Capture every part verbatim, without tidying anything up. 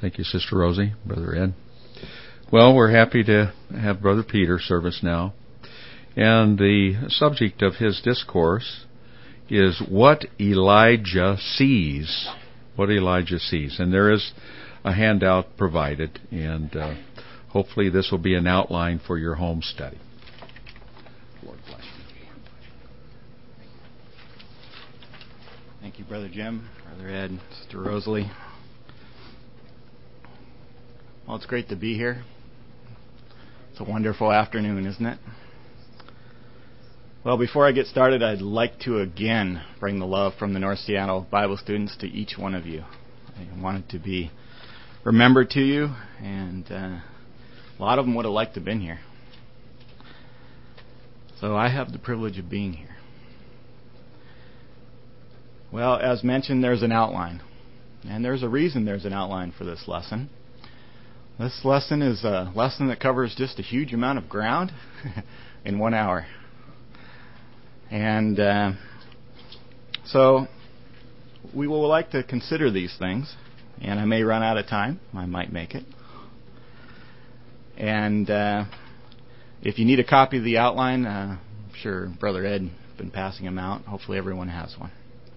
Thank you, Sister Rosie, Brother Ed. Well, we're happy to have Brother Peter serve us now. And the subject of his discourse is what Elijah sees. What Elijah sees. And there is a handout provided, and uh, hopefully this will be an outline for your home study. Lord bless you. Thank you, Brother Jim, Brother Ed, Sister Rosalie. Well, it's great to be here. It's a wonderful afternoon, isn't it? Well, before I get started, I'd like to again bring the love from the North Seattle Bible students to each one of you. I want it to be remembered to you, and uh, a lot of them would have liked to have been here. So I have the privilege of being here. Well, as mentioned, there's an outline. And there's a reason there's an outline for this lesson. This lesson is a lesson that covers just a huge amount of ground in one hour. And uh, so we will like to consider these things. And I may run out of time. I might make it. And uh, if you need a copy of the outline, uh, I'm sure Brother Ed has been passing them out. Hopefully everyone has one.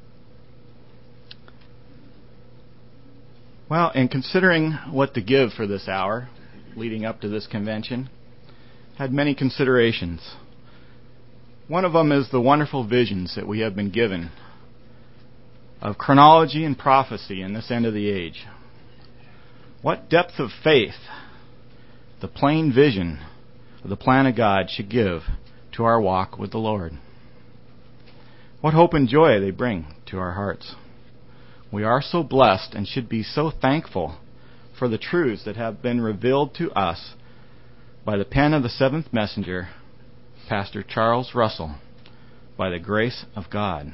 Well, in considering what to give for this hour, leading up to this convention, had many considerations. One of them is the wonderful visions that we have been given of chronology and prophecy in this end of the age. What depth of faith the plain vision of the plan of God should give to our walk with the Lord. What hope and joy they bring to our hearts. We are so blessed and should be so thankful for the truths that have been revealed to us by the pen of the seventh messenger, Pastor Charles Russell, by the grace of God.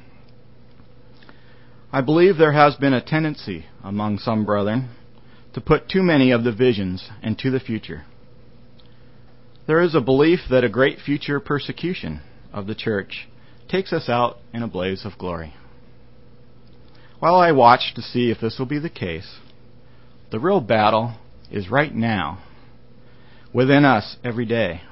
I believe there has been a tendency among some brethren to put too many of the visions into the future. There is a belief that a great future persecution of the church takes us out in a blaze of glory. While I watch to see if this will be the case, the real battle is right now, within us every day.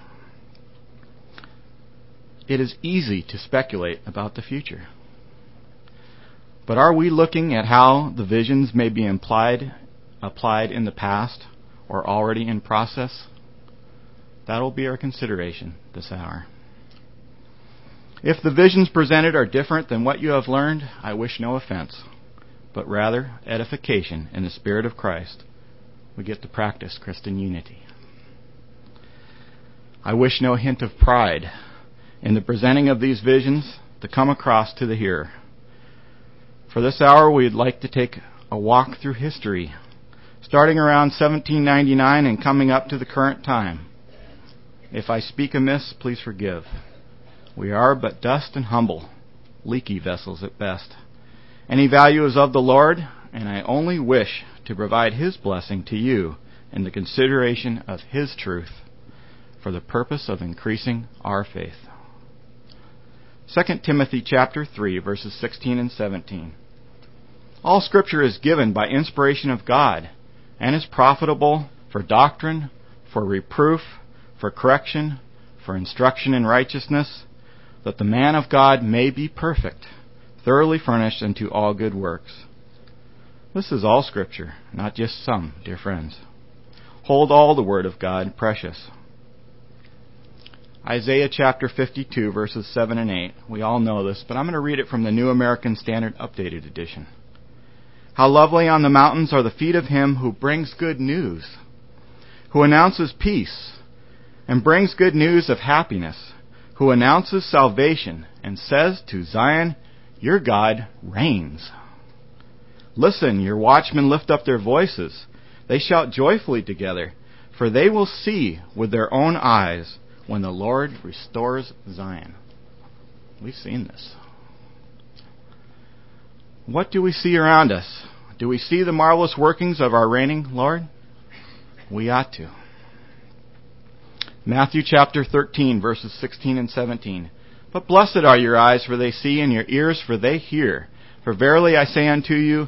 It is easy to speculate about the future. But are we looking at how the visions may be implied, applied in the past or already in process? That will be our consideration this hour. If the visions presented are different than what you have learned, I wish no offense, but rather edification in the Spirit of Christ. We get to practice Christian unity. I wish no hint of pride in the presenting of these visions to come across to the hearer. For this hour, we'd like to take a walk through history, starting around seventeen ninety-nine and coming up to the current time. If I speak amiss, please forgive. We are but dust and humble, leaky vessels at best. Any value is of the Lord, and I only wish to provide His blessing to you in the consideration of His truth for the purpose of increasing our faith. Second Timothy chapter three, verses sixteen and seventeen. All Scripture is given by inspiration of God and is profitable for doctrine, for reproof, for correction, for instruction in righteousness, that the man of God may be perfect, thoroughly furnished unto all good works. This is all Scripture, not just some, dear friends. Hold all the Word of God precious. Isaiah chapter fifty-two, verses seven and eight. We all know this, but I'm going to read it from the New American Standard Updated Edition. How lovely on the mountains are the feet of him who brings good news, who announces peace, and brings good news of happiness, who announces salvation, and says to Zion, your God reigns. Listen, your watchmen lift up their voices. They shout joyfully together, for they will see with their own eyes when the Lord restores Zion. We've seen this. What do we see around us? Do we see the marvelous workings of our reigning Lord? We ought to. Matthew chapter thirteen, verses sixteen and seventeen. But blessed are your eyes, for they see, and your ears, for they hear. For verily I say unto you,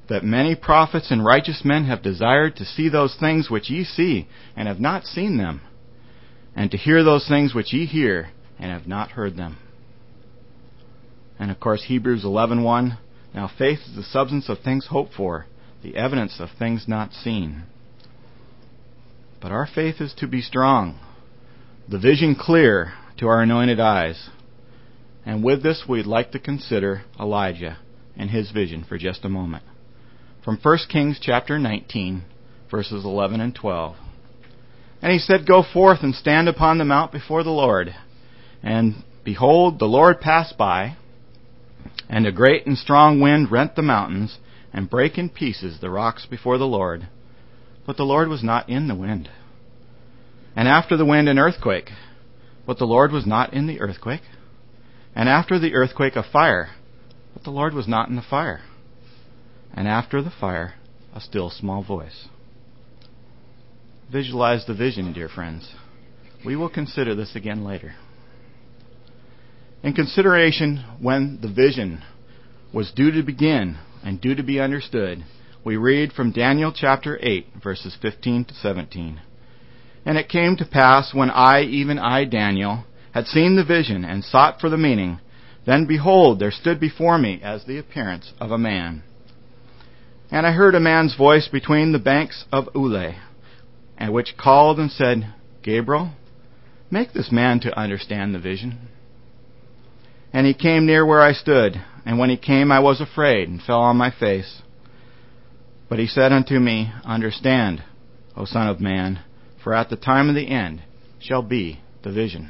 that many prophets and righteous men have desired to see those things which ye see, and have not seen them, and to hear those things which ye hear, and have not heard them. And of course, Hebrews eleven one, now faith is the substance of things hoped for, the evidence of things not seen. But our faith is to be strong, the vision clear to our anointed eyes. And with this, we'd like to consider Elijah and his vision for just a moment. From First Kings chapter nineteen, verses eleven and twelve. And he said, Go forth and stand upon the mount before the Lord. And behold, the Lord passed by, and a great and strong wind rent the mountains, and brake in pieces the rocks before the Lord. But the Lord was not in the wind. And after the wind an earthquake, but the Lord was not in the earthquake. And after the earthquake a fire, but the Lord was not in the fire. And after the fire a still small voice. Visualize the vision, dear friends. We will consider this again later. In consideration when the vision was due to begin and due to be understood, we read from Daniel chapter eight, verses fifteen to seventeen. And it came to pass, when I, even I, Daniel, had seen the vision and sought for the meaning, then behold, there stood before me as the appearance of a man. And I heard a man's voice between the banks of Ulai, and which called and said, Gabriel, make this man to understand the vision. And he came near where I stood, and when he came I was afraid, and fell on my face. But he said unto me, Understand, O Son of Man, for at the time of the end shall be the vision.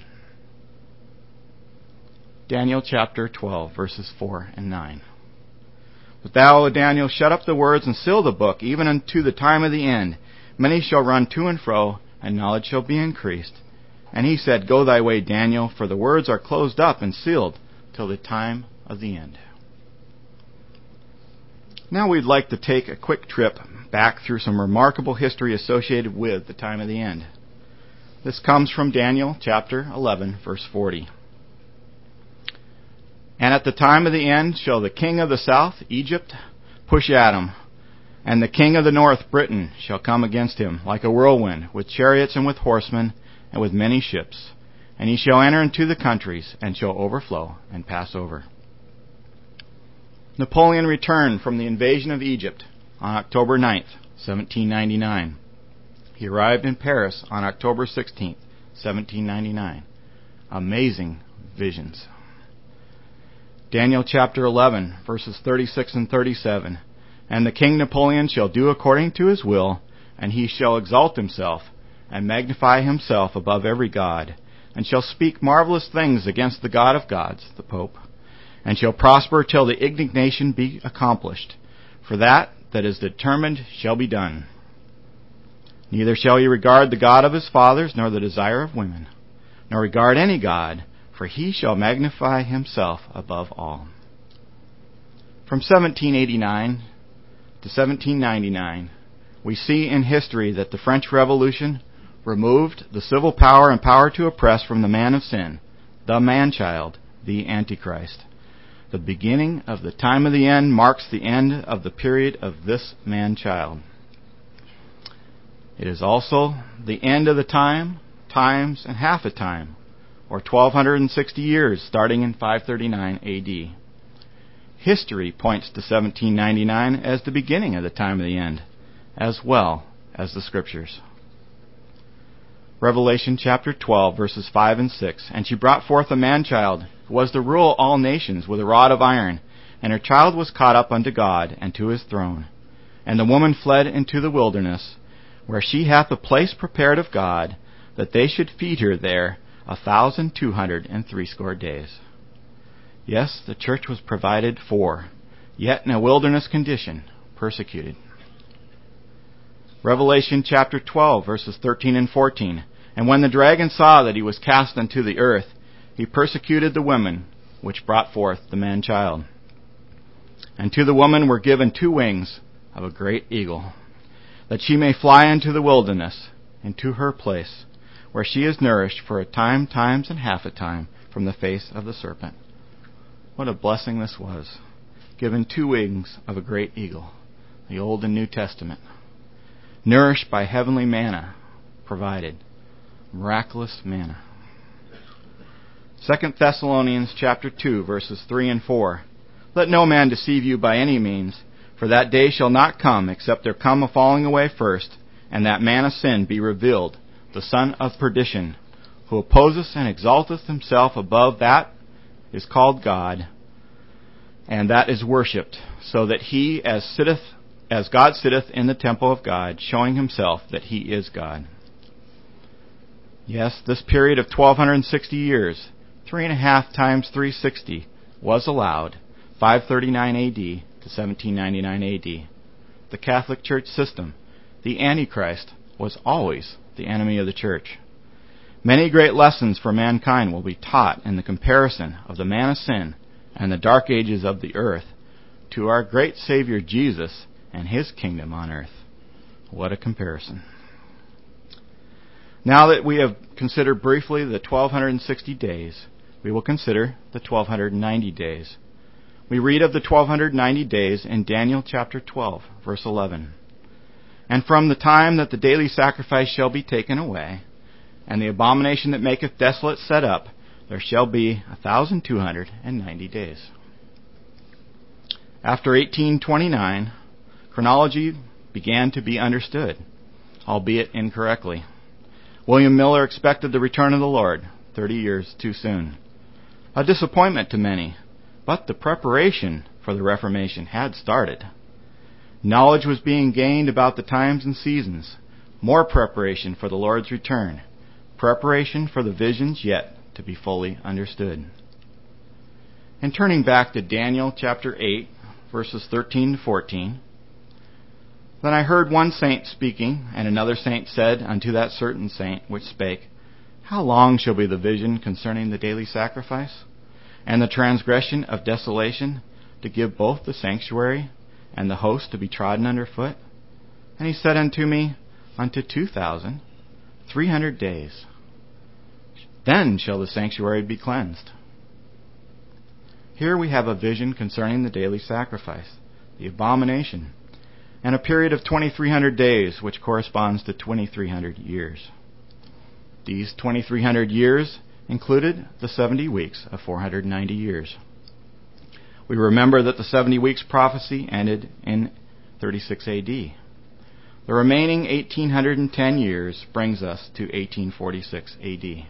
Daniel chapter twelve, verses four and nine. But thou, O Daniel, shut up the words and seal the book, even unto the time of the end. Many shall run to and fro, and knowledge shall be increased. And he said, Go thy way, Daniel, for the words are closed up and sealed till the time of the end. Now we'd like to take a quick trip back through some remarkable history associated with the time of the end. This comes from Daniel chapter eleven, verse forty. And at the time of the end shall the king of the south, Egypt, push at him, and the king of the north, Britain, shall come against him like a whirlwind, with chariots and with horsemen, and with many ships. And he shall enter into the countries, and shall overflow and pass over. Napoleon returned from the invasion of Egypt on October ninth, seventeen ninety-nine. He arrived in Paris on October sixteenth, seventeen ninety-nine. Amazing visions. Daniel chapter eleven, verses thirty-six and thirty-seven. And the king Napoleon shall do according to his will, and he shall exalt himself, and magnify himself above every god, and shall speak marvelous things against the God of gods, the Pope, and shall prosper till the indignation be accomplished. For that that is determined shall be done. Neither shall he regard the God of his fathers, nor the desire of women, nor regard any god, for he shall magnify himself above all. From seventeen eighty-nine to seventeen ninety-nine, we see in history that the French Revolution removed the civil power and power to oppress from the man of sin, the man-child, the Antichrist. The beginning of the time of the end marks the end of the period of this man-child. It is also the end of the time, times, and half a time, or twelve sixty years, starting in five thirty-nine A D. History points to seventeen ninety-nine as the beginning of the time of the end, as well as the Scriptures. Revelation chapter twelve, verses five and six. And she brought forth a man-child, who was to rule all nations with a rod of iron. And her child was caught up unto God, and to his throne. And the woman fled into the wilderness, where she hath a place prepared of God, that they should feed her there a thousand two hundred and threescore days. Yes, the church was provided for, yet in a wilderness condition, persecuted. Revelation chapter twelve, verses thirteen and fourteen. And when the dragon saw that he was cast unto the earth, he persecuted the women which brought forth the man-child. And to the woman were given two wings of a great eagle, that she may fly into the wilderness, into her place, where she is nourished for a time, times, and half a time from the face of the serpent. What a blessing this was, given two wings of a great eagle. the Old and New Testament, nourished by heavenly manna provided, miraculous manna. Second Thessalonians chapter two, verses three and four. Let no man deceive you by any means, for that day shall not come, except there come a falling away first, and that man of sin be revealed, the son of perdition, who opposeth and exalteth himself above that is called God, and that is worshipped, so that he as sitteth as God sitteth in the temple of God, showing himself that he is God. Yes, this period of twelve sixty years, three and a half times three hundred sixty, was allowed, five thirty-nine A D to seventeen ninety-nine A D. The Catholic Church system, the Antichrist, was always the enemy of the Church. Many great lessons for mankind will be taught in the comparison of the man of sin and the dark ages of the earth to our great Savior Jesus and his kingdom on earth. What a comparison. Now that we have considered briefly the twelve sixty days, we will consider the twelve ninety days. We read of the twelve ninety days in Daniel chapter twelve, verse eleven. And from the time that the daily sacrifice shall be taken away, and the abomination that maketh desolate set up, there shall be a thousand two hundred and ninety days. After eighteen twenty-nine, chronology began to be understood, albeit incorrectly. William Miller expected the return of the Lord thirty years too soon. A disappointment to many, but the preparation for the Reformation had started. Knowledge was being gained about the times and seasons, more preparation for the Lord's return, preparation for the visions yet to be fully understood. And turning back to Daniel chapter eight, verses thirteen to fourteen, Then I heard one saint speaking, and another saint said unto that certain saint which spake, How long shall be the vision concerning the daily sacrifice, and the transgression of desolation, to give both the sanctuary and the host to be trodden under foot? And he said unto me, Unto two thousand three hundred days. Then shall the sanctuary be cleansed. Here we have a vision concerning the daily sacrifice, the abomination, and a period of twenty-three hundred days, which corresponds to twenty-three hundred years. These twenty-three hundred years included the seventy weeks of four hundred ninety years. We remember that the seventy weeks prophecy ended in thirty-six A D. The remaining one thousand eight hundred ten years brings us to eighteen forty-six A D.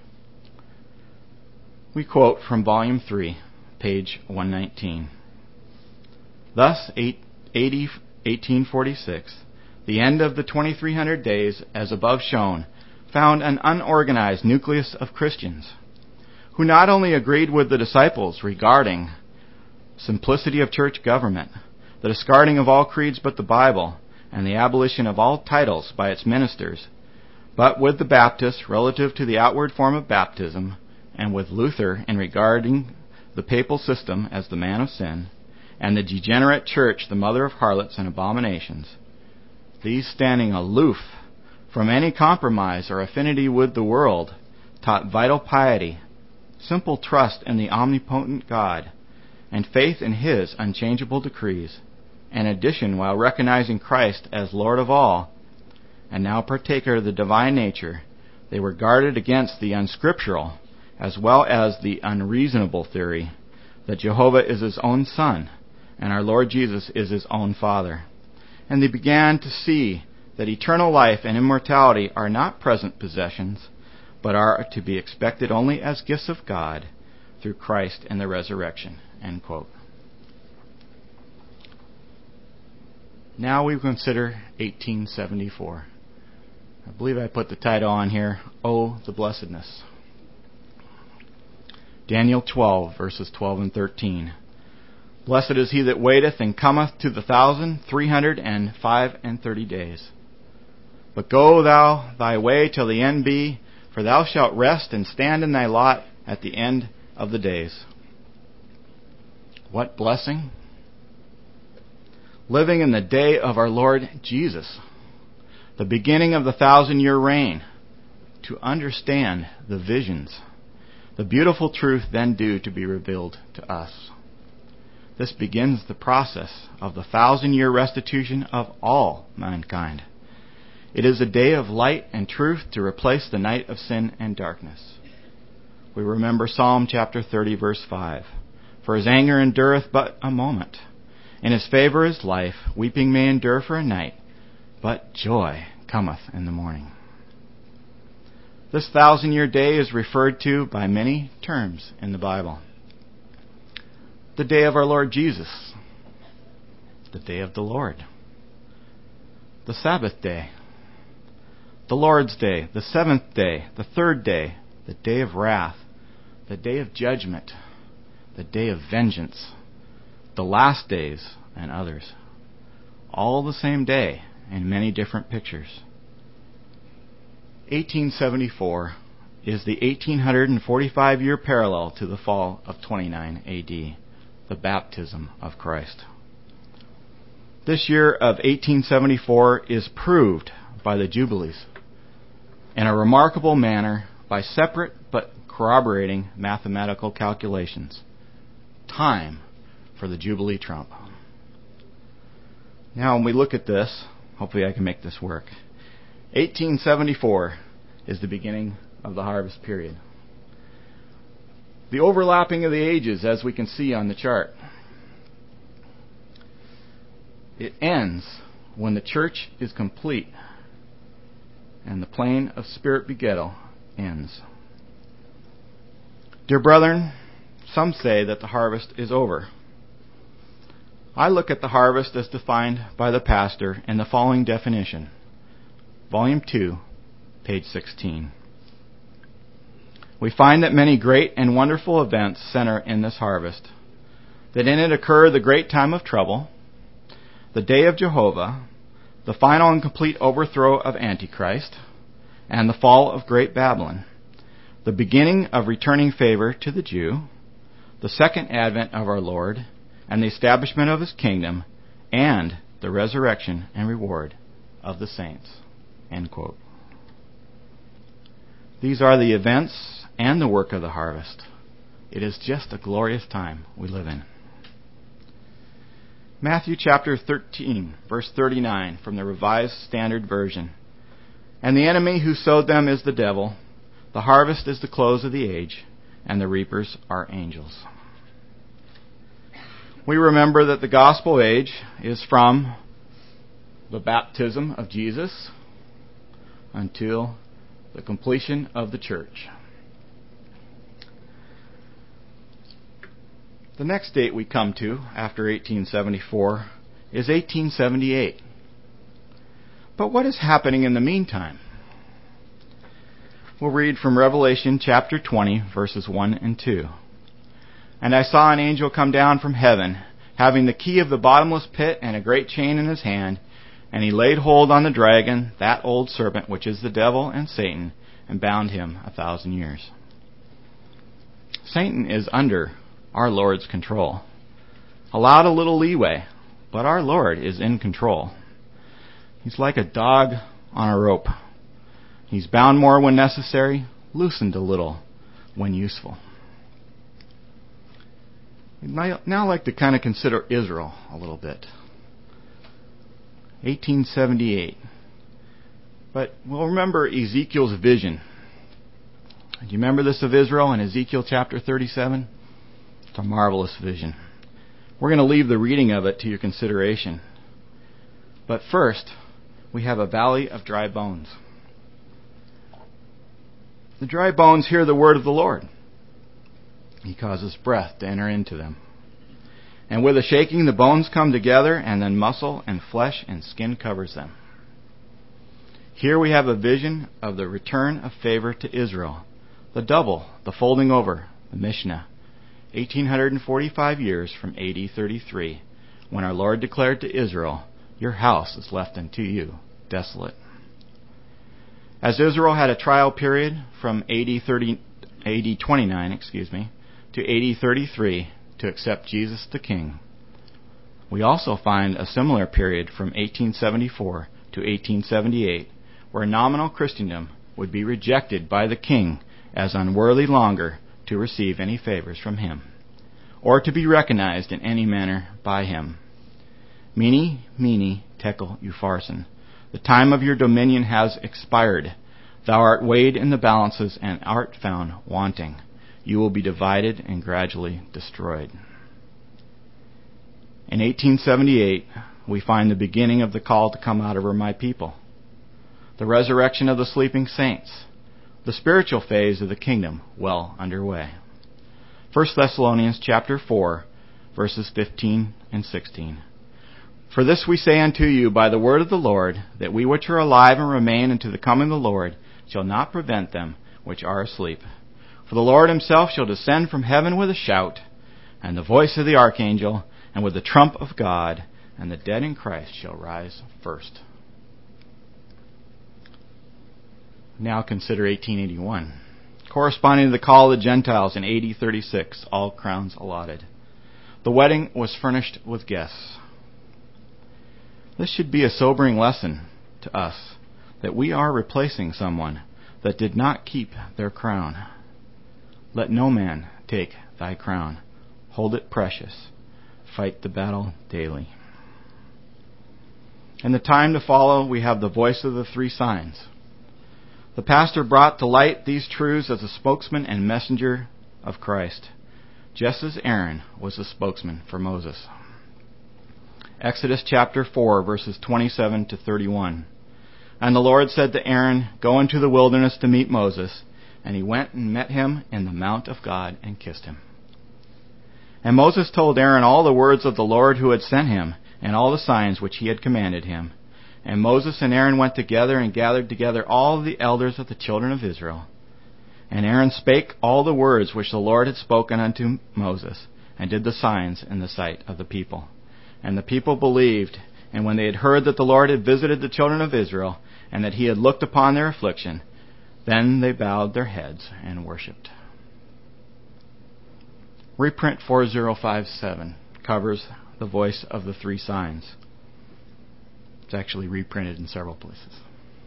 We quote from Volume three, page one nineteen. Thus, A D eighteen forty-six, the end of the twenty-three hundred days, as above shown, found an unorganized nucleus of Christians, who not only agreed with the disciples regarding simplicity of church government, the discarding of all creeds but the Bible, and the abolition of all titles by its ministers, but with the Baptists relative to the outward form of baptism, and with Luther in regarding the papal system as the man of sin, and the degenerate church the mother of harlots and abominations, these standing aloof from any compromise or affinity with the world, taught vital piety, simple trust in the omnipotent God, and faith in his unchangeable decrees. In addition, while recognizing Christ as Lord of all, and now partaker of the divine nature, they were guarded against the unscriptural as well as the unreasonable theory that Jehovah is his own Son and our Lord Jesus is his own Father. And they began to see that eternal life and immortality are not present possessions, but are to be expected only as gifts of God through Christ and the resurrection. End quote. Now we consider eighteen seventy-four. I believe I put the title on here, Oh, the Blessedness. Daniel twelve, verses twelve and thirteen. Blessed is he that waiteth and cometh to the thousand three hundred and five and thirty days. But go thou thy way till the end be, for thou shalt rest and stand in thy lot at the end of the days. What blessing! Living in the day of our Lord Jesus, the beginning of the thousand-year reign, to understand the visions, the beautiful truth then due to be revealed to us. This begins the process of the thousand-year restitution of all mankind. It is a day of light and truth to replace the night of sin and darkness. We remember Psalm chapter thirty, verse five. For his anger endureth but a moment. In his favor is life. Weeping may endure for a night, but joy cometh in the morning. This thousand-year day is referred to by many terms in the Bible. The day of our Lord Jesus. The day of the Lord. The Sabbath day. The Lord's day. The seventh day. The third day. The day of wrath. The day of judgment. The day of vengeance. The last days, and others. All the same day in many different pictures. eighteen seventy-four is the eighteen forty-five year parallel to the fall of twenty-nine A D, the baptism of Christ. This year of eighteen seventy-four is proved by the Jubilees in a remarkable manner by separate but corroborating mathematical calculations. Time for the Jubilee trump. Now when we look at this, hopefully I can make this work. eighteen seventy-four is the beginning of the harvest period. The overlapping of the ages, as we can see on the chart. It ends when the church is complete and the plane of spirit begettal ends. Dear brethren, some say that the harvest is over. I look at the harvest as defined by the pastor in the following definition. Volume two, page sixteen. We find that many great and wonderful events center in this harvest, that in it occur the great time of trouble, the day of Jehovah, the final and complete overthrow of Antichrist, and the fall of great Babylon, the beginning of returning favor to the Jew, the second advent of our Lord, and the establishment of his kingdom, and the resurrection and reward of the saints. End quote. These are the events and the work of the harvest. It is just a glorious time we live in. Matthew chapter thirteen, verse thirty-nine from the Revised Standard Version. And the enemy who sowed them is the devil. The harvest is the close of the age, and the reapers are angels. We remember that the gospel age is from the baptism of Jesus until the completion of the church. The next date we come to after eighteen seventy-four is eighteen seventy-eight. But what is happening in the meantime? We'll read from Revelation chapter twenty, verses one and two. And I saw an angel come down from heaven, having the key of the bottomless pit and a great chain in his hand, and he laid hold on the dragon, that old serpent, which is the devil and Satan, and bound him a thousand years. Satan is under our Lord's control. Allowed a little leeway, but our Lord is in control. He's like a dog on a rope. He's bound more when necessary, loosened a little when useful. I'd now like to kind of consider Israel a little bit. eighteen seventy-eight. But we'll remember Ezekiel's vision. Do you remember this of Israel in Ezekiel chapter thirty-seven? It's a marvelous vision. We're going to leave the reading of it to your consideration. But first, we have a valley of dry bones. The dry bones hear the word of the Lord. He causes breath to enter into them. And with a shaking, the bones come together, and then muscle and flesh and skin covers them. Here we have a vision of the return of favor to Israel, the double, the folding over, the Mishnah, eighteen forty-five years from A D thirty-three, when our Lord declared to Israel, "Your house is left unto you desolate." As Israel had a trial period from A D thirty, A D twenty-nine, excuse me, to A D thirty-three to accept Jesus the King, we also find a similar period from eighteen seventy-four to eighteen seventy-eight, where nominal Christendom would be rejected by the King as unworthy longer to receive any favors from him, or to be recognized in any manner by him. Mene, mene, tekel, upharsin. The time of your dominion has expired. Thou art weighed in the balances and art found wanting. You will be divided and gradually destroyed. In eighteen seventy-eight, we find the beginning of the call to come out of her, my people. The resurrection of the sleeping saints. The spiritual phase of the kingdom well underway. First Thessalonians chapter four, verses fifteen and sixteen. For this we say unto you by the word of the Lord, that we which are alive and remain unto the coming of the Lord shall not prevent them which are asleep. For the Lord himself shall descend from heaven with a shout, and the voice of the archangel, and with the trump of God, and the dead in Christ shall rise first. Now consider eighteen eighty-one. Corresponding to the call of the Gentiles in A D thirty-six, all crowns allotted. The wedding was furnished with guests. This should be a sobering lesson to us, that we are replacing someone that did not keep their crown. Let no man take thy crown. Hold it precious. Fight the battle daily. In the time to follow, we have the voice of the three signs. The pastor brought to light these truths as a spokesman and messenger of Christ, just as Aaron was a spokesman for Moses. Exodus chapter four, verses twenty-seven to thirty-one. And the Lord said to Aaron, Go into the wilderness to meet Moses. And he went and met him in the mount of God and kissed him. And Moses told Aaron all the words of the Lord who had sent him, and all the signs which he had commanded him. And Moses and Aaron went together and gathered together all the elders of the children of Israel. And Aaron spake all the words which the Lord had spoken unto Moses, and did the signs in the sight of the people. And the people believed, and when they had heard that the Lord had visited the children of Israel, and that he had looked upon their affliction, then they bowed their heads and worshipped. Reprint four oh five seven covers the voice of the three signs. It's actually reprinted in several places.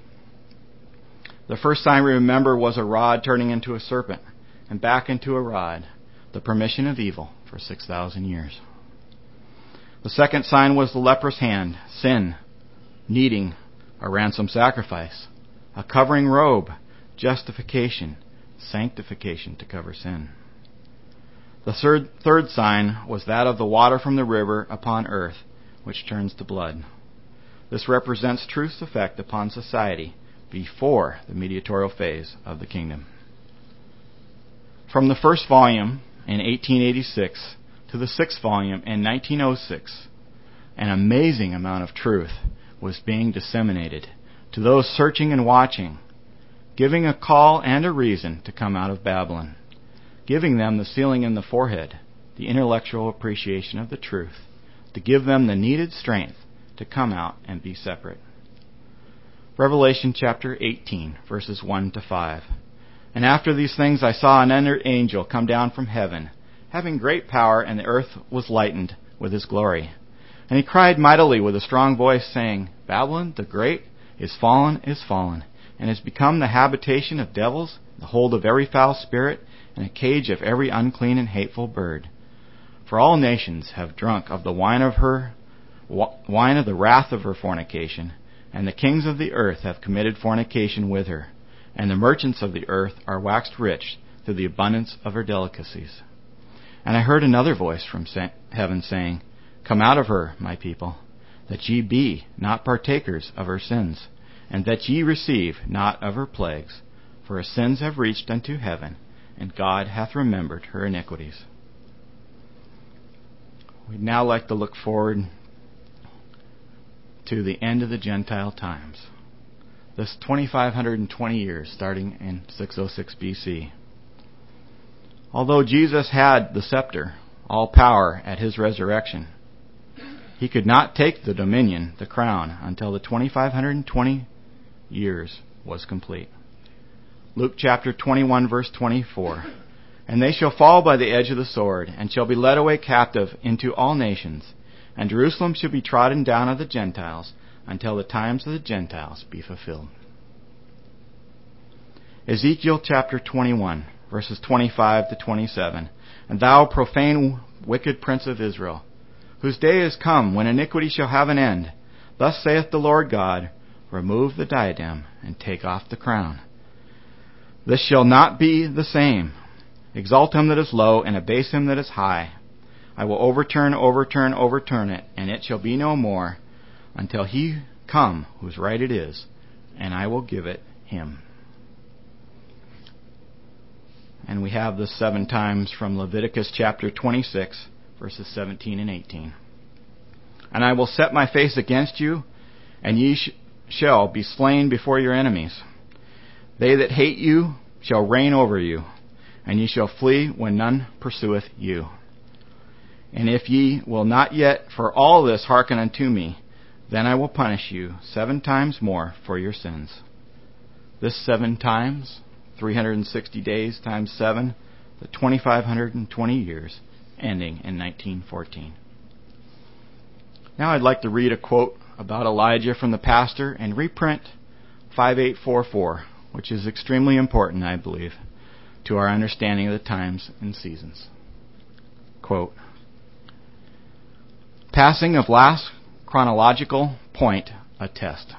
The first sign we remember was a rod turning into a serpent, and back into a rod, the permission of evil for six thousand years. The second sign was the leprous hand, sin, needing a ransom sacrifice, a covering robe, justification, sanctification to cover sin. The third, third sign was that of the water from the river upon earth, which turns to blood. This represents truth's effect upon society before the mediatorial phase of the kingdom. From the first volume in eighteen eighty-six to the sixth volume in nineteen oh six, an amazing amount of truth was being disseminated to those searching and watching, giving a call and a reason to come out of Babylon, giving them the sealing in the forehead, the intellectual appreciation of the truth, to give them the needed strength to come out and be separate. Revelation chapter eighteen, verses one to five. And after these things I saw another angel come down from heaven, having great power, and the earth was lightened with his glory. And he cried mightily with a strong voice, saying, Babylon the great is fallen, is fallen, and is become the habitation of devils, the hold of every foul spirit, and a cage of every unclean and hateful bird. For all nations have drunk of the wine of her wine of the wrath of her fornication, and the kings of the earth have committed fornication with her, and the merchants of the earth are waxed rich through the abundance of her delicacies. And I heard another voice from heaven saying, Come out of her, my people, that ye be not partakers of her sins, and that ye receive not of her plagues, for her sins have reached unto heaven, and God hath remembered her iniquities. We'd now like to look forward to the end of the Gentile times. This two thousand five hundred twenty years, starting in six oh six B C. Although Jesus had the scepter, all power at his resurrection, he could not take the dominion, the crown, until the two thousand five hundred twenty years was complete. Luke chapter twenty-one, verse twenty-four. And they shall fall by the edge of the sword, and shall be led away captive into all nations, and Jerusalem shall be trodden down of the Gentiles, until the times of the Gentiles be fulfilled. Ezekiel chapter twenty-one, verses twenty-five to twenty-seven. And thou profane wicked prince of Israel, whose day is come when iniquity shall have an end. Thus saith the Lord God, remove the diadem and take off the crown. This shall not be the same. Exalt him that is low, and abase him that is high. I will overturn, overturn, overturn it, and it shall be no more, until he come whose right it is, and I will give it him. And we have the seven times from Leviticus chapter twenty-six, verses seventeen and eighteen. And I will set my face against you, and ye sh- shall be slain before your enemies. They that hate you shall reign over you, and ye shall flee when none pursueth you. And if ye will not yet for all this hearken unto me, then I will punish you seven times more for your sins. This seven times, three hundred sixty days times seven, the two thousand five hundred twenty years, ending in nineteen fourteen. Now I'd like to read a quote about Elijah from the pastor and reprint five eight four four, which is extremely important, I believe, to our understanding of the times and seasons. Quote, passing of last chronological point, a test.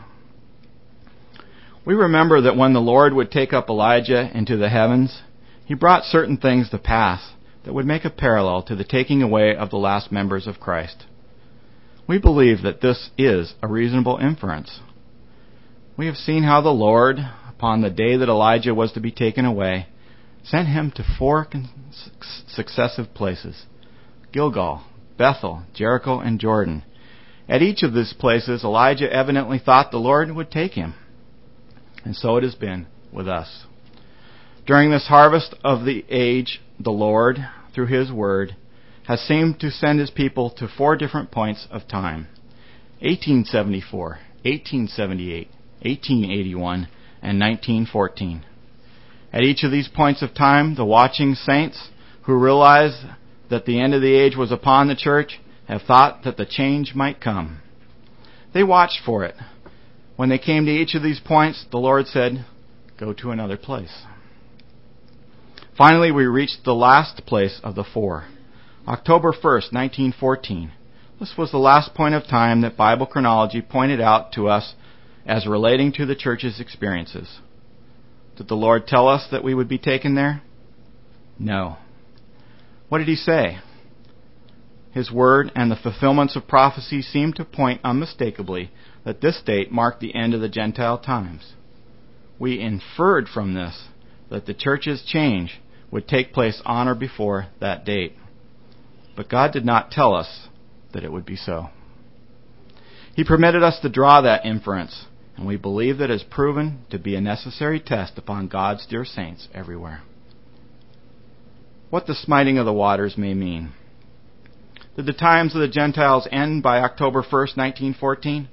We remember that when the Lord would take up Elijah into the heavens, he brought certain things to pass that would make a parallel to the taking away of the last members of Christ. We believe that this is a reasonable inference. We have seen how the Lord, upon the day that Elijah was to be taken away, sent him to four successive places: Gilgal, Bethel, Jericho, and Jordan. At each of these places, Elijah evidently thought the Lord would take him. And so it has been with us. During this harvest of the age, the Lord, through His Word, has seemed to send His people to four different points of time: eighteen seventy-four, eighteen seventy-eight, eighteen eighty-one, and nineteen fourteen. At each of these points of time, the watching saints who realized that the end of the age was upon the church have thought that the change might come. They watched for it. When they came to each of these points, the Lord said, go to another place. Finally, we reached the last place of the four, October first, nineteen fourteen. This was the last point of time that Bible chronology pointed out to us as relating to the church's experiences. Did the Lord tell us that we would be taken there? No. What did He say? His Word and the fulfillments of prophecy seem to point unmistakably that this date marked the end of the Gentile times. We inferred from this that the church's change would take place on or before that date. But God did not tell us that it would be so. He permitted us to draw that inference, and we believe that it has proven to be a necessary test upon God's dear saints everywhere. What the smiting of the waters may mean. Did the times of the Gentiles end by October first, nineteen fourteen?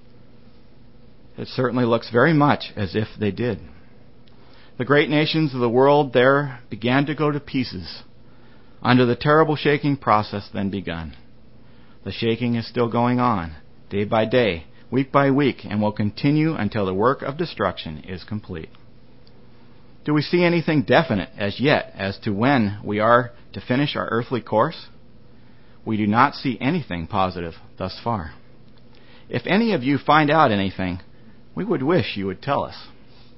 It certainly looks very much as if they did. The great nations of the world there began to go to pieces under the terrible shaking process then begun. The shaking is still going on, day by day, week by week, and will continue until the work of destruction is complete. Do we see anything definite as yet as to when we are to finish our earthly course? We do not see anything positive thus far. If any of you find out anything, we would wish you would tell us.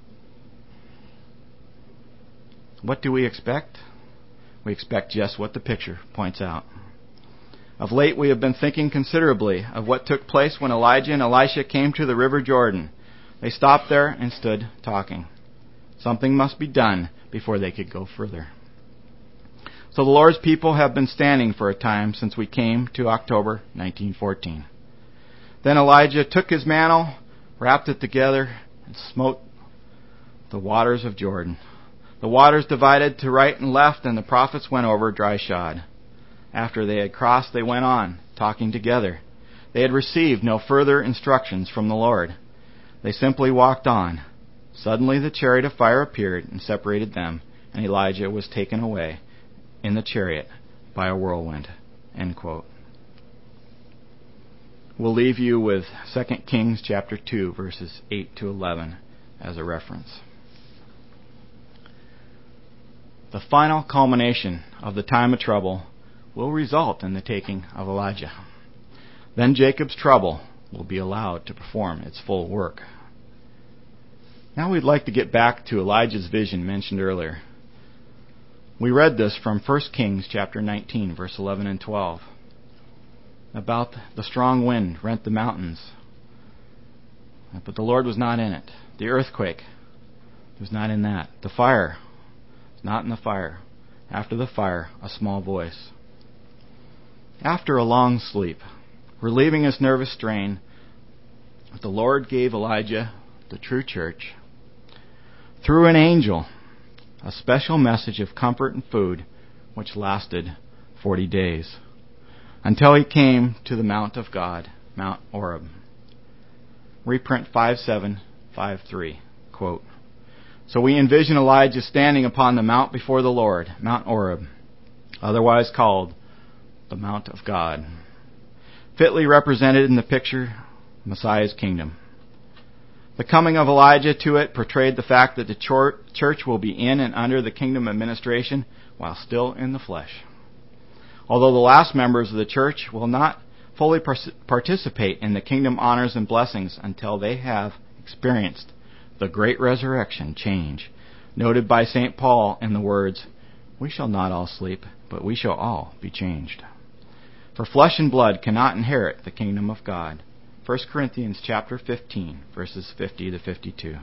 What do we expect? We expect just what the picture points out. Of late, we have been thinking considerably of what took place when Elijah and Elisha came to the River Jordan. They stopped there and stood talking. Something must be done before they could go further. So the Lord's people have been standing for a time since we came to October nineteen fourteen. Then Elijah took his mantle, wrapped it together, and smote the waters of Jordan. The waters divided to right and left, and the prophets went over dry shod. After they had crossed, they went on, talking together. They had received no further instructions from the Lord. They simply walked on. Suddenly the chariot of fire appeared and separated them, and Elijah was taken away in the chariot by a whirlwind. End quote. We'll leave you with Second Kings chapter two, verses eight to eleven as a reference. The final culmination of the time of trouble will result in the taking of Elijah. Then Jacob's trouble will be allowed to perform its full work. Now we'd like to get back to Elijah's vision mentioned earlier. We read this from First Kings chapter nineteen, verse eleven and twelve. About the strong wind rent the mountains, but the Lord was not in it. The earthquake was not in that. The fire was not in the fire. After the fire, a small voice. After a long sleep, relieving his nervous strain, the Lord gave Elijah, the true church, through an angel, a special message of comfort and food, which lasted forty days, until he came to the Mount of God, Mount Oreb. Reprint five seven five three, quote, "So we envision Elijah standing upon the mount before the Lord, Mount Oreb, otherwise called the Mount of God, fitly represented in the picture Messiah's kingdom. The coming of Elijah to it portrayed the fact that the church will be in and under the kingdom administration while still in the flesh. Although the last members of the church will not fully participate in the kingdom honors and blessings until they have experienced the great resurrection change, noted by Saint Paul in the words, "We shall not all sleep, but we shall all be changed. For flesh and blood cannot inherit the kingdom of God." First Corinthians chapter fifteen, verses fifty to fifty-two.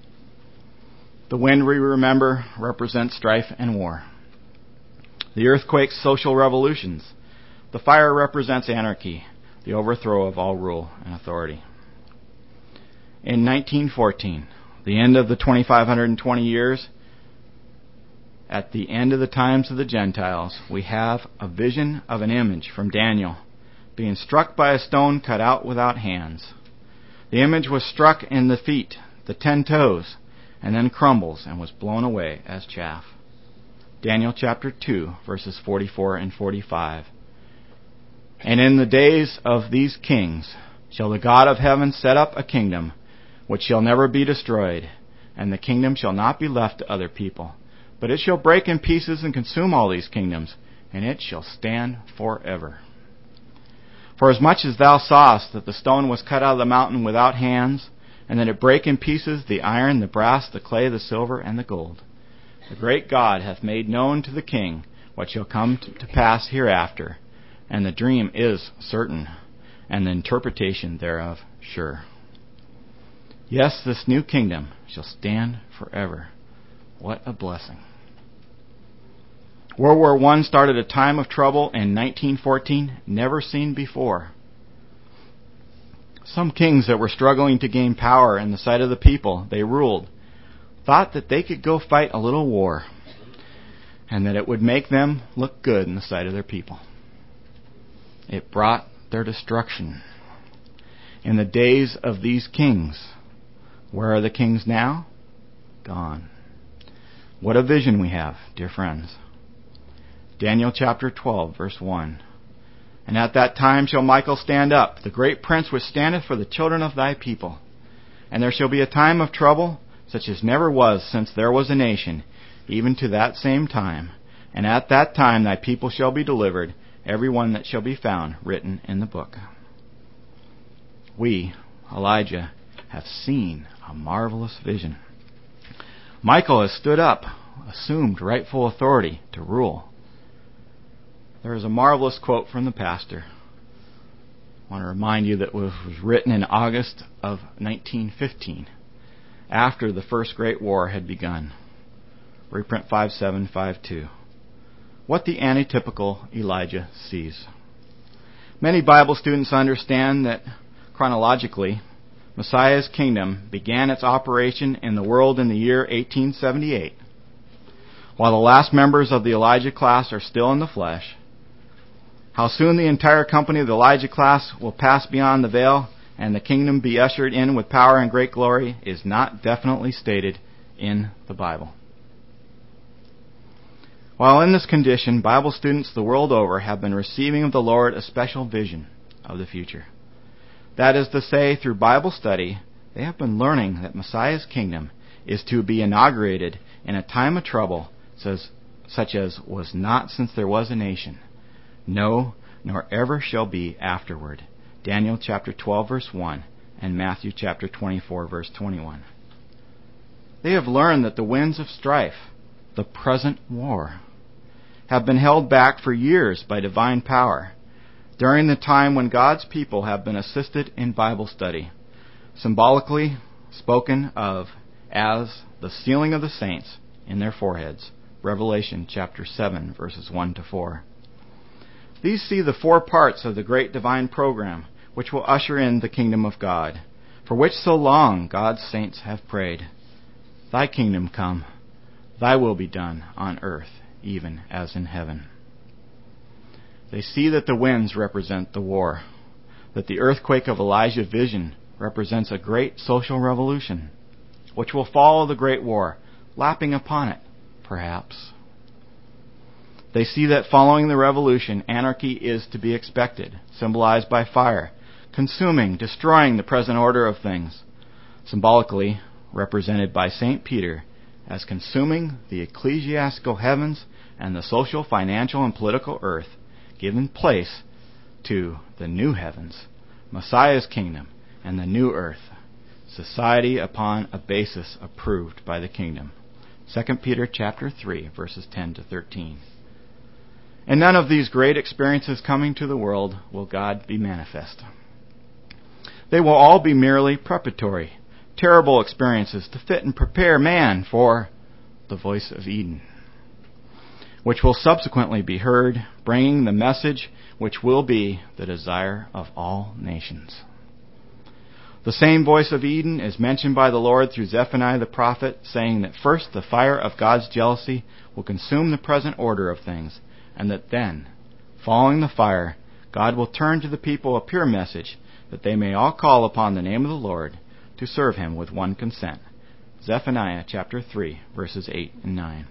The wind, we remember, represents strife and war. The earthquakes, social revolutions. The fire represents anarchy, the overthrow of all rule and authority. In nineteen fourteen, the end of the twenty-five twenty years, at the end of the times of the Gentiles, we have a vision of an image from Daniel being struck by a stone cut out without hands. The image was struck in the feet, the ten toes, and then crumbles and was blown away as chaff. Daniel chapter two, verses forty-four and forty-five. "And in the days of these kings shall the God of heaven set up a kingdom which shall never be destroyed, and the kingdom shall not be left to other people, but it shall break in pieces and consume all these kingdoms, and it shall stand forever. For as much as thou sawest that the stone was cut out of the mountain without hands, and that it brake in pieces the iron, the brass, the clay, the silver, and the gold, the great God hath made known to the king what shall come to pass hereafter, and the dream is certain, and the interpretation thereof sure. Yes, this new kingdom shall stand forever." What a blessing. World War One started a time of trouble in nineteen fourteen, never seen before. Some kings that were struggling to gain power in the sight of the people they ruled thought that they could go fight a little war, and that it would make them look good in the sight of their people. It brought their destruction. In the days of these kings, where are the kings now? Gone. What a vision we have, dear friends. Daniel chapter twelve, verse one. "And at that time shall Michael stand up, the great prince which standeth for the children of thy people. And there shall be a time of trouble, such as never was since there was a nation, even to that same time. And at that time thy people shall be delivered, every one that shall be found written in the book." We, Elijah, have seen a marvelous vision. Michael has stood up, assumed rightful authority to rule. There is a marvelous quote from the pastor. I want to remind you that it was written in August of nineteen fifteen, after the First Great War had begun. Reprint five seven five two. What the antitypical Elijah sees. Many Bible students understand that chronologically, Messiah's kingdom began its operation in the world in the year eighteen seventy-eight. While the last members of the Elijah class are still in the flesh, how soon the entire company of the Elijah class will pass beyond the veil and the kingdom be ushered in with power and great glory is not definitely stated in the Bible. While in this condition, Bible students the world over have been receiving of the Lord a special vision of the future. That is to say, through Bible study, they have been learning that Messiah's kingdom is to be inaugurated in a time of trouble such as was not since there was a nation, no, nor ever shall be afterward. Daniel chapter twelve, verse one, and Matthew chapter twenty-four, verse twenty-one. They have learned that the winds of strife, the present war, have been held back for years by divine power during the time when God's people have been assisted in Bible study, symbolically spoken of as the sealing of the saints in their foreheads. Revelation chapter seven, verses one to four. These see the four parts of the great divine program which will usher in the kingdom of God, for which so long God's saints have prayed. Thy kingdom come, thy will be done on earth, even as in heaven. They see that the winds represent the war, that the earthquake of Elijah's vision represents a great social revolution, which will follow the great war, lapping upon it, perhaps. They see that following the revolution, anarchy is to be expected, symbolized by fire, consuming, destroying the present order of things, symbolically represented by Saint Peter as consuming the ecclesiastical heavens and the social, financial, and political earth, giving place to the new heavens, Messiah's kingdom, and the new earth, society upon a basis approved by the kingdom. Second Peter chapter three, verses ten to thirteen. In none of these great experiences coming to the world will God be manifest. They will all be merely preparatory, terrible experiences to fit and prepare man for the voice of Eden, which will subsequently be heard, bringing the message which will be the desire of all nations. The same voice of Eden is mentioned by the Lord through Zephaniah the prophet, saying that first the fire of God's jealousy will consume the present order of things, and that then, following the fire, God will turn to the people a pure message, that they may all call upon the name of the Lord to serve him with one consent. Zephaniah chapter three, verses eight and nine.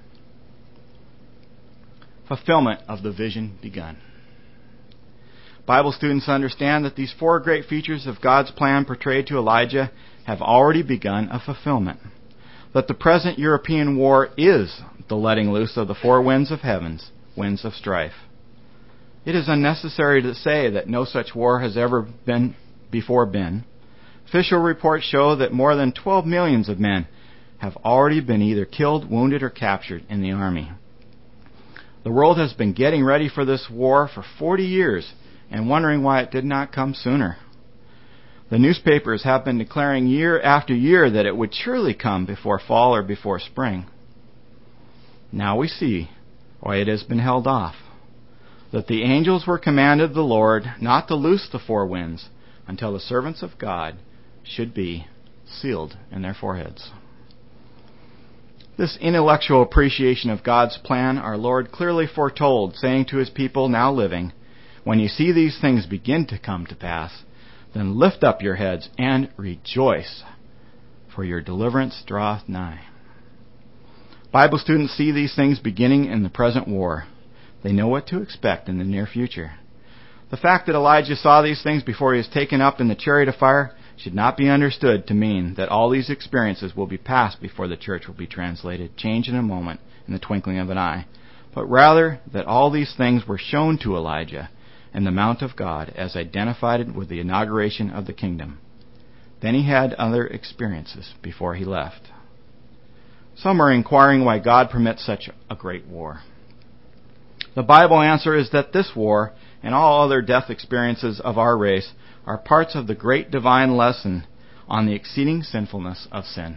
Fulfillment of the vision begun. Bible students understand that these four great features of God's plan portrayed to Elijah have already begun a fulfillment. That the present European war is the letting loose of the four winds of heavens, winds of strife. It is unnecessary to say that no such war has ever been before been. Official reports show that more than twelve millions of men have already been either killed, wounded, or captured in the army. The world has been getting ready for this war for forty years and wondering why it did not come sooner. The newspapers have been declaring year after year that it would surely come before fall or before spring. Now we see why it has been held off. That the angels were commanded the Lord not to loose the four winds until the servants of God should be sealed in their foreheads. This intellectual appreciation of God's plan our Lord clearly foretold, saying to his people now living, "When you see these things begin to come to pass, then lift up your heads and rejoice, for your deliverance draweth nigh." Bible students see these things beginning in the present war. They know what to expect in the near future. The fact that Elijah saw these things before he was taken up in the chariot of fire should not be understood to mean that all these experiences will be past before the church will be translated, changed in a moment, in the twinkling of an eye, but rather that all these things were shown to Elijah in the Mount of God as identified with the inauguration of the kingdom. Then he had other experiences before he left. Some are inquiring why God permits such a great war. The Bible answer is that this war and all other death experiences of our race are parts of the great divine lesson on the exceeding sinfulness of sin.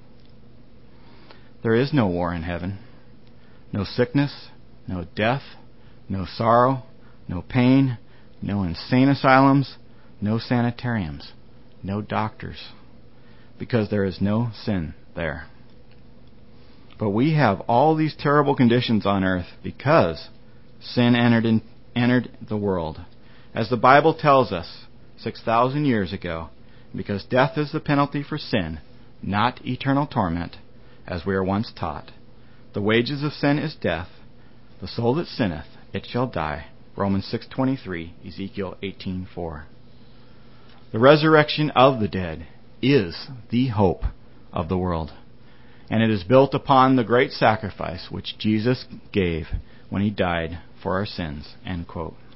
There is no war in heaven. No sickness, no death, no sorrow, no pain, no insane asylums, no sanitariums, no doctors, because there is no sin there. But we have all these terrible conditions on earth because sin entered in, entered the world. As the Bible tells us six thousand years ago, because death is the penalty for sin, not eternal torment, as we are once taught. The wages of sin is death. The soul that sinneth, it shall die. Romans six twenty-three, Ezekiel eighteen four. The resurrection of the dead is the hope of the world, and it is built upon the great sacrifice which Jesus gave when he died for our sins. End quote.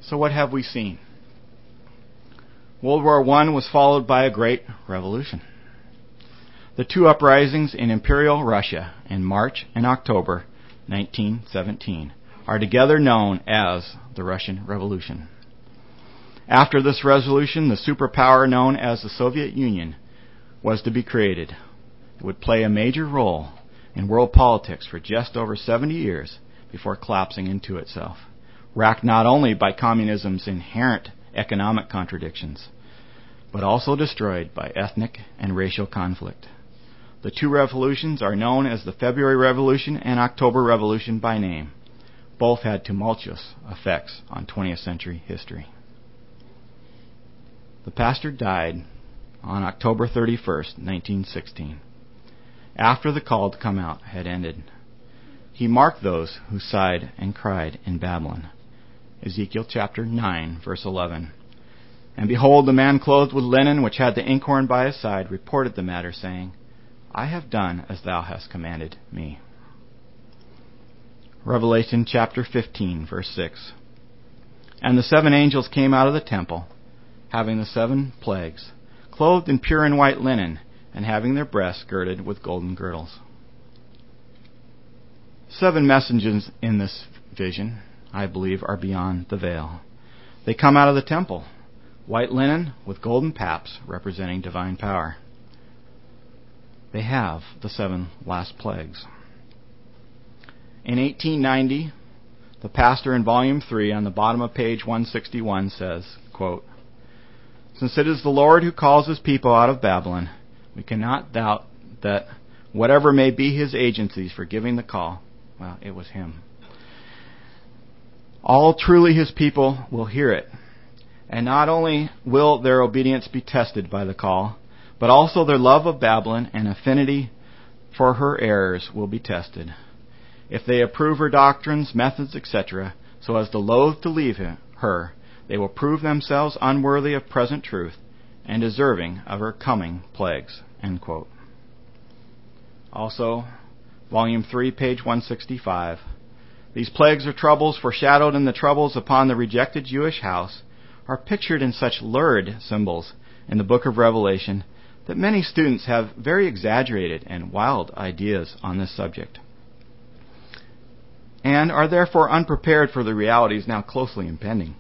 So what have we seen? World War One was followed by a great revolution. The two uprisings in Imperial Russia in March and October nineteen seventeen are together known as the Russian Revolution. After this revolution, the superpower known as the Soviet Union was to be created. It would play a major role in world politics for just over seventy years before collapsing into itself, racked not only by communism's inherent economic contradictions, but also destroyed by ethnic and racial conflict. The two revolutions are known as the February Revolution and October Revolution by name. Both had tumultuous effects on twentieth century history. The pastor died on October thirty-first, nineteen sixteen, after the call to come out had ended. He marked those who sighed and cried in Babylon. Ezekiel chapter nine, verse eleven. And behold, the man clothed with linen, which had the inkhorn by his side, reported the matter, saying, I have done as thou hast commanded me. Revelation chapter fifteen, verse six. And the seven angels came out of the temple, having the seven plagues, clothed in pure and white linen, and having their breasts girded with golden girdles. Seven messengers in this vision, I believe, are beyond the veil. They come out of the temple, white linen with golden paps representing divine power. They have the seven last plagues. In eighteen ninety, the pastor in volume three on the bottom of page one sixty-one says, quote, Since it is the Lord who calls his people out of Babylon, we cannot doubt that whatever may be his agencies for giving the call, well, it was him. All truly his people will hear it. And not only will their obedience be tested by the call, but also their love of Babylon and affinity for her errors will be tested. If they approve her doctrines, methods, et cetera, so as to loathe to leave her, they will prove themselves unworthy of present truth and deserving of her coming plagues. End quote. Also, volume three, page one sixty-five. These plagues or troubles foreshadowed in the troubles upon the rejected Jewish house are pictured in such lurid symbols in the book of Revelation that many students have very exaggerated and wild ideas on this subject, and are therefore unprepared for the realities now closely impending.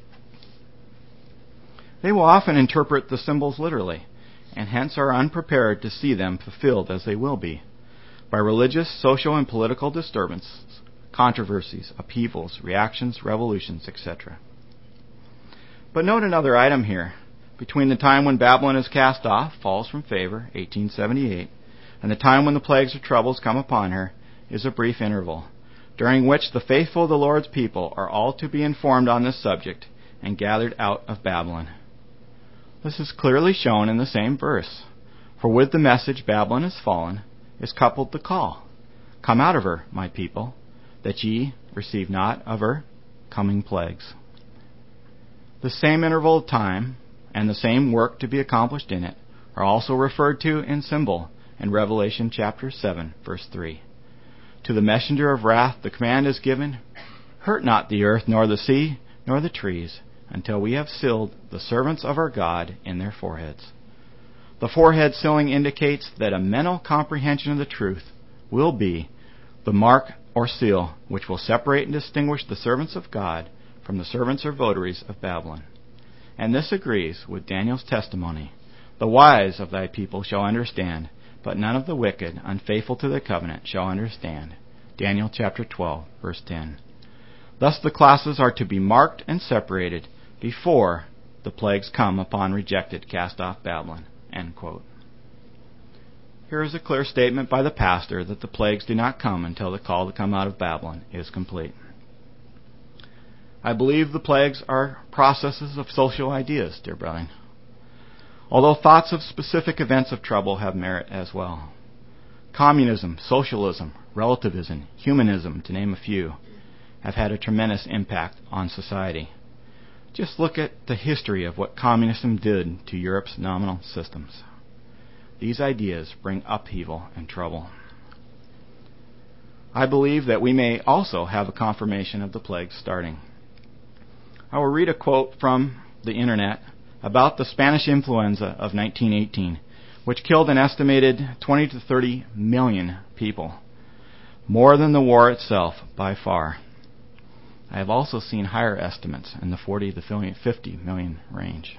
They will often interpret the symbols literally, and hence are unprepared to see them fulfilled as they will be, by religious, social, and political disturbances, controversies, upheavals, reactions, revolutions, et cetera. But note another item here. Between the time when Babylon is cast off, falls from favor, eighteen seventy-eight, and the time when the plagues or troubles come upon her, is a brief interval, during which the faithful of the Lord's people are all to be informed on this subject and gathered out of Babylon. This is clearly shown in the same verse. For with the message, Babylon is fallen, is coupled the call, Come out of her, my people, that ye receive not of her coming plagues. The same interval of time and the same work to be accomplished in it are also referred to in symbol in Revelation chapter seven, verse three. To the messenger of wrath the command is given, Hurt not the earth, nor the sea, nor the trees, until we have sealed the servants of our God in their foreheads. The forehead sealing indicates that a mental comprehension of the truth will be the mark or seal which will separate and distinguish the servants of God from the servants or votaries of Babylon. And this agrees with Daniel's testimony. The wise of thy people shall understand, but none of the wicked, unfaithful to the covenant, shall understand. Daniel chapter twelve, verse ten. Thus the classes are to be marked and separated before the plagues come upon rejected, cast-off Babylon. End quote. Here is a clear statement by the pastor that the plagues do not come until the call to come out of Babylon is complete. I believe the plagues are processes of social ideas, dear brethren, although thoughts of specific events of trouble have merit as well. Communism, socialism, relativism, humanism, to name a few, have had a tremendous impact on society. Just look at the history of what communism did to Europe's nominal systems. These ideas bring upheaval and trouble. I believe that we may also have a confirmation of the plagues starting. I will read a quote from the internet about the Spanish influenza of nineteen eighteen, which killed an estimated twenty to thirty million people, more than the war itself by far. I have also seen higher estimates in the forty to fifty million range.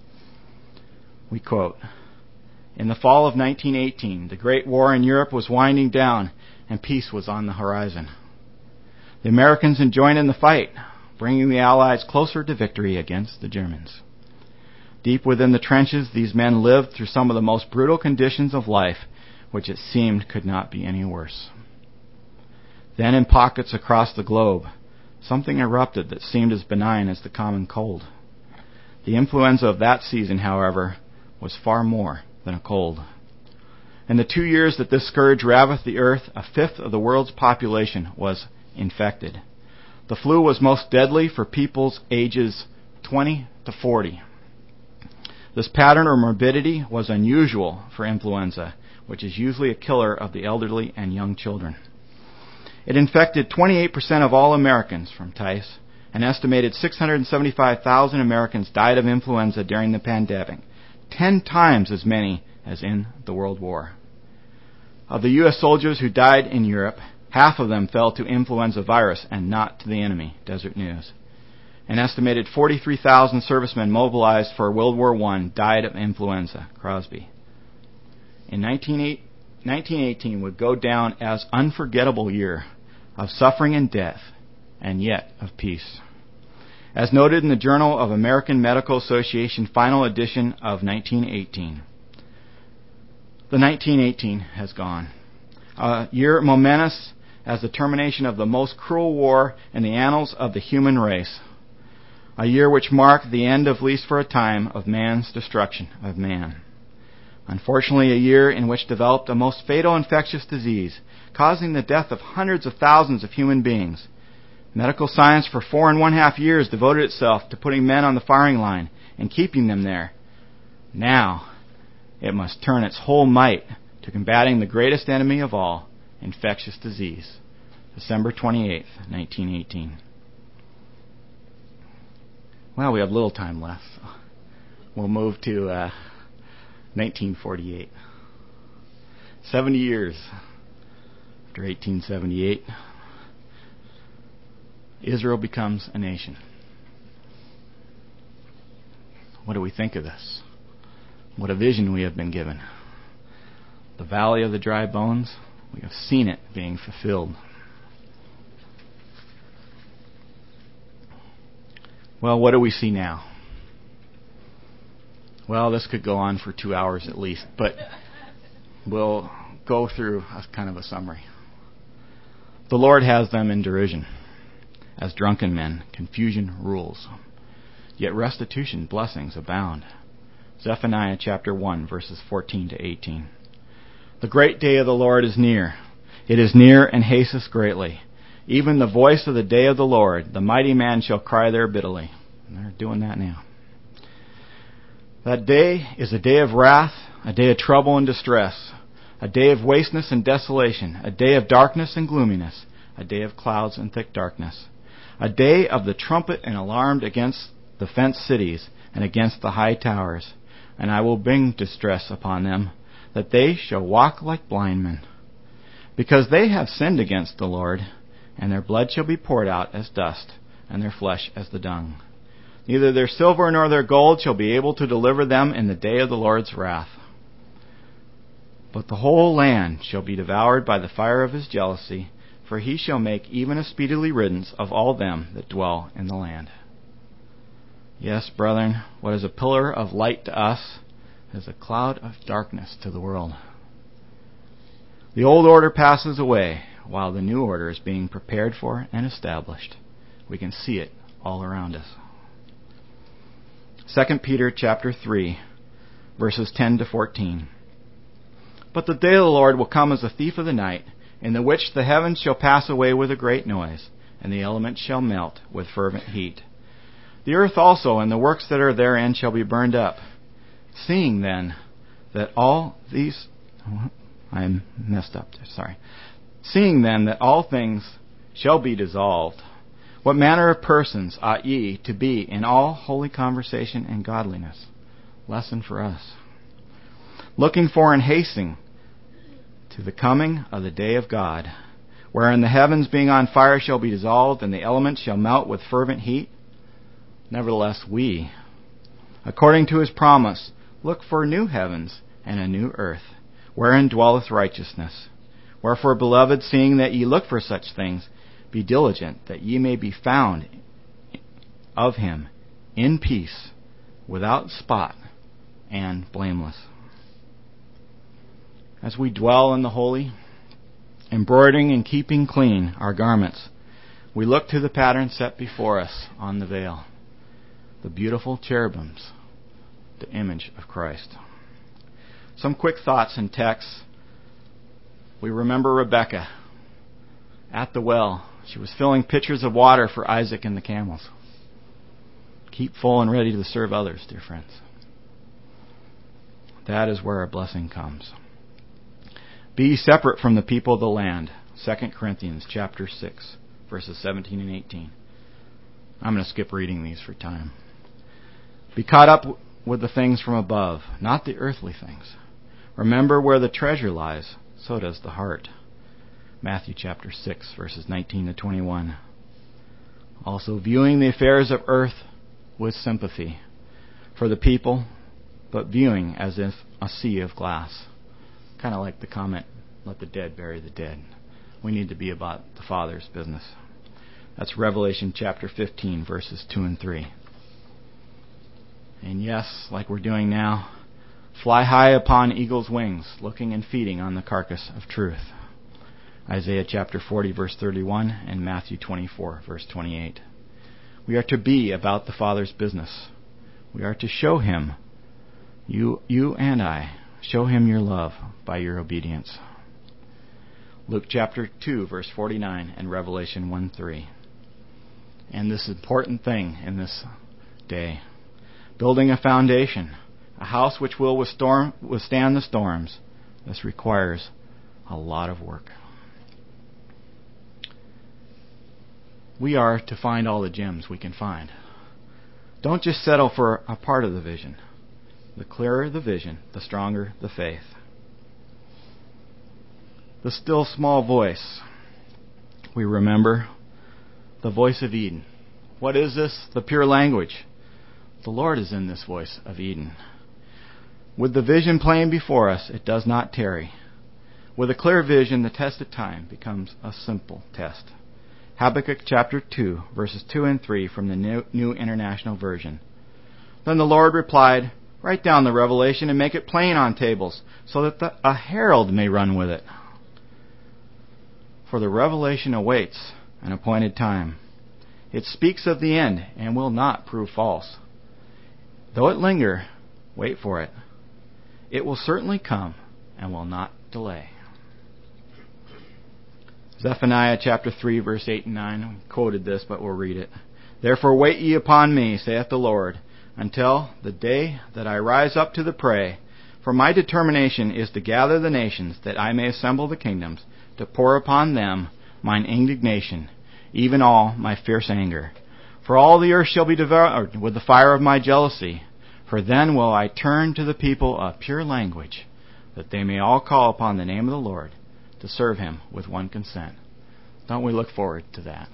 We quote, "In the fall of nineteen eighteen, the Great War in Europe was winding down and peace was on the horizon. The Americans joined in the fight, bringing the Allies closer to victory against the Germans. Deep within the trenches, these men lived through some of the most brutal conditions of life, which it seemed could not be any worse. Then in pockets across the globe, something erupted that seemed as benign as the common cold. The influenza of that season, however, was far more than a cold. In the two years that this scourge ravaged the earth, a fifth of the world's population was infected. The flu was most deadly for people's ages twenty to forty. This pattern of morbidity was unusual for influenza, which is usually a killer of the elderly and young children. It infected twenty-eight percent of all Americans from Tice. An estimated six hundred seventy-five thousand Americans died of influenza during the pandemic, ten times as many as in the World War. Of the U S soldiers who died in Europe, half of them fell to influenza virus and not to the enemy, Desert News. An estimated forty-three thousand servicemen mobilized for World War One died of influenza, Crosby. In nineteen eighteen would go down as unforgettable year of suffering and death, and yet of peace. As noted in the Journal of American Medical Association final edition of nineteen eighteen, the nineteen eighteen has gone. A year momentous as the termination of the most cruel war in the annals of the human race. A year which marked the end, at least for a time, of man's destruction of man. Unfortunately, a year in which developed a most fatal infectious disease, causing the death of hundreds of thousands of human beings. Medical science for four and one half years devoted itself to putting men on the firing line and keeping them there. Now, it must turn its whole might to combating the greatest enemy of all, infectious disease. December twenty-eighth, nineteen eighteen. Well, we have little time left. So we'll move to uh, nineteen forty-eight. Seventy years after eighteen seventy-eight, Israel becomes a nation. What do we think of this? What a vision we have been given. The valley of the dry bones, we have seen it being fulfilled. Well, what do we see now? Well, this could go on for two hours at least, but we'll go through a kind of a summary. The Lord has them in derision. As drunken men, confusion rules. Yet restitution blessings abound. Zephaniah chapter one, verses fourteen to eighteen. The great day of the Lord is near. It is near and hasteth greatly. Even the voice of the day of the Lord, the mighty man shall cry there bitterly. And they're doing that now. That day is a day of wrath, a day of trouble and distress, a day of wasteness and desolation, a day of darkness and gloominess, a day of clouds and thick darkness, a day of the trumpet and alarm against the fenced cities and against the high towers. And I will bring distress upon them, that they shall walk like blind men, because they have sinned against the Lord, and their blood shall be poured out as dust, and their flesh as the dung. Neither their silver nor their gold shall be able to deliver them in the day of the Lord's wrath. But the whole land shall be devoured by the fire of his jealousy, for he shall make even a speedily riddance of all them that dwell in the land. Yes, brethren, what is a pillar of light to us is a cloud of darkness to the world. The old order passes away, while the new order is being prepared for and established. We can see it all around us. Second Peter chapter three, verses ten to fourteen. But the day of the Lord will come as a thief of the night, in the which the heavens shall pass away with a great noise, and the elements shall melt with fervent heat. The earth also and the works that are therein shall be burned up. Seeing then that all these... Oh, I messed up there, sorry. Seeing then that all things shall be dissolved, What manner of persons ought ye to be in all holy conversation and godliness? Lesson for us. Looking for and hastening to the coming of the day of God, wherein the heavens being on fire shall be dissolved, and the elements shall melt with fervent heat. Nevertheless, we, according to his promise, look for new heavens and a new earth, wherein dwelleth righteousness. Wherefore, beloved, seeing that ye look for such things, be diligent that ye may be found of him in peace, without spot, and blameless. As we dwell in the holy, embroidering and keeping clean our garments, we look to the pattern set before us on the veil, the beautiful cherubims, the image of Christ. Some quick thoughts and texts. We remember Rebekah at the well. She was filling pitchers of water for Isaac and the camels. Keep full and ready to serve others, dear friends. That is where our blessing comes. Be ye separate from the people of the land. Second Corinthians chapter six, verses seventeen and eighteen. I'm going to skip reading these for time. Be caught up with the things from above, not the earthly things. Remember where the treasure lies, so does the heart. Matthew chapter six, verses nineteen to twenty-one. Also, viewing the affairs of earth with sympathy for the people, but viewing as if a sea of glass. Kind of like the comment, let the dead bury the dead. We need to be about the Father's business. That's Revelation chapter fifteen, verses two and three. And yes, like we're doing now, fly high upon eagle's wings, looking and feeding on the carcass of truth. Isaiah chapter forty, verse thirty-one, and Matthew twenty-four, verse twenty-eight. We are to be about the Father's business. We are to show him, you, you and I, show him your love by your obedience. Luke chapter two, verse forty-nine, and Revelation one three. And this important thing in this day, building a foundation, a house which will withstand the storms. This requires a lot of work. We are to find all the gems we can find. Don't just settle for a part of the vision. The clearer the vision, the stronger the faith. The still small voice. We remember the voice of Eden. What is this? The pure language. The Lord is in this voice of Eden. With the vision plain before us, it does not tarry. With a clear vision, the test of time becomes a simple test. Habakkuk chapter two, verses two and three from the New, New International Version. Then the Lord replied, write down the revelation and make it plain on tables, so that the, a herald may run with it. For the revelation awaits an appointed time. It speaks of the end and will not prove false. Though it linger, wait for it. It will certainly come and will not delay. Zephaniah chapter three, verse eight and nine. We quoted this, but we'll read it. Therefore wait ye upon me, saith the Lord, until the day that I rise up to the prey. For my determination is to gather the nations, that I may assemble the kingdoms, to pour upon them mine indignation, even all my fierce anger. For all the earth shall be devoured with the fire of my jealousy. For then will I turn to the people a pure language, that they may all call upon the name of the Lord, to serve him with one consent. Don't we look forward to that?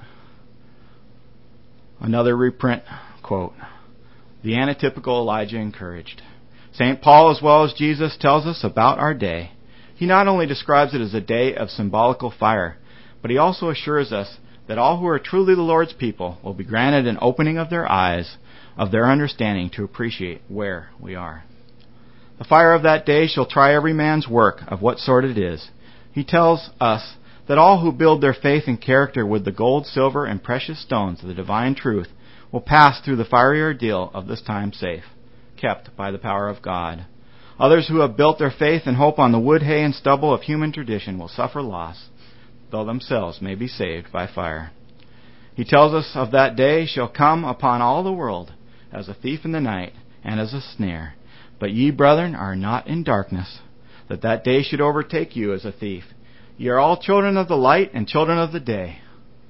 Another reprint quote. The anatypical Elijah encouraged. Saint Paul, as well as Jesus, tells us about our day. He not only describes it as a day of symbolical fire, but he also assures us that all who are truly the Lord's people will be granted an opening of their eyes, of their understanding, to appreciate where we are. The fire of that day shall try every man's work, of what sort it is. He tells us that all who build their faith and character with the gold, silver, and precious stones of the divine truth will pass through the fiery ordeal of this time safe, kept by the power of God. Others who have built their faith and hope on the wood, hay, and stubble of human tradition will suffer loss, though themselves may be saved by fire. He tells us of that day shall come upon all the world as a thief in the night and as a snare. But ye, brethren, are not in darkness, that that day should overtake you as a thief. Ye are all children of the light and children of the day.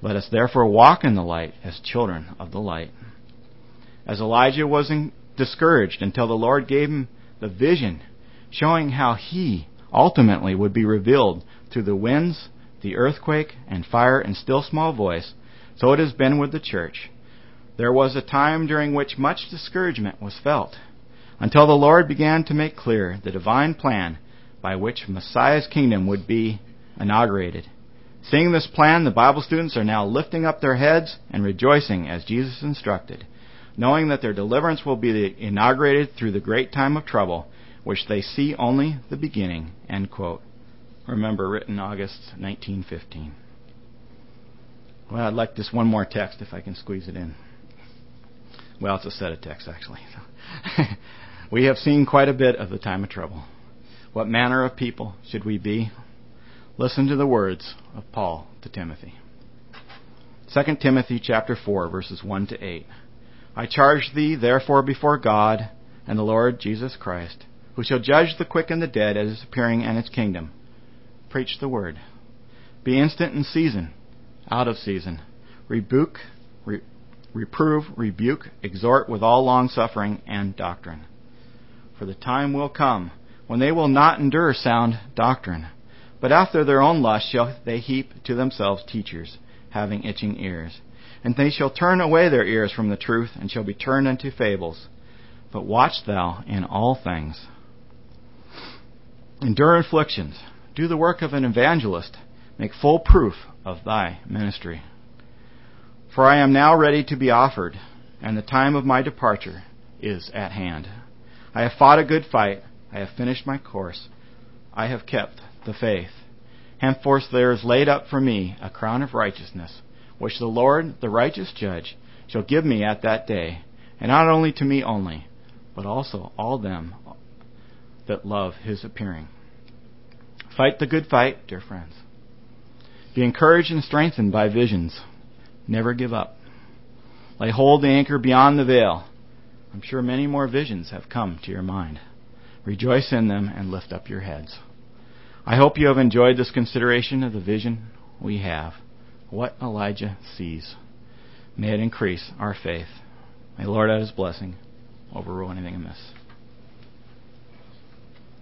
Let us therefore walk in the light as children of the light. As Elijah was in, discouraged until the Lord gave him the vision, showing how he ultimately would be revealed through the winds, the earthquake, and fire and still small voice, so it has been with the church. There was a time during which much discouragement was felt, until the Lord began to make clear the divine plan by which Messiah's kingdom would be inaugurated. Seeing this plan, the Bible students are now lifting up their heads and rejoicing as Jesus instructed, knowing that their deliverance will be inaugurated through the great time of trouble, which they see only the beginning. End quote. Remember, written August nineteen fifteen. Well, I'd like just one more text if I can squeeze it in. Well, it's a set of texts, actually. We have seen quite a bit of the time of trouble. What manner of people should we be? Listen to the words of Paul to Timothy. Second Timothy chapter four, verses one to eight. I charge thee therefore before God and the Lord Jesus Christ, who shall judge the quick and the dead at his appearing and his kingdom. Preach the word. Be instant in season, out of season. Rebuke, re- reprove, rebuke, exhort with all longsuffering and doctrine. For the time will come when they will not endure sound doctrine, but after their own lust shall they heap to themselves teachers, having itching ears. And they shall turn away their ears from the truth, and shall be turned unto fables. But watch thou in all things. Endure afflictions. Do the work of an evangelist. Make full proof of thy ministry. For I am now ready to be offered, and the time of my departure is at hand. I have fought a good fight. I have finished my course. I have kept the faith. Henceforth there is laid up for me a crown of righteousness, which the Lord, the righteous judge, shall give me at that day, and not only to me only, but also all them that love his appearing. Fight the good fight, dear friends. Be encouraged and strengthened by visions. Never give up. Lay hold the anchor beyond the veil. I'm sure many more visions have come to your mind. Rejoice in them and lift up your heads. I hope you have enjoyed this consideration of the vision we have, what Elijah sees. May it increase our faith. May the Lord add his blessing, overrule anything amiss.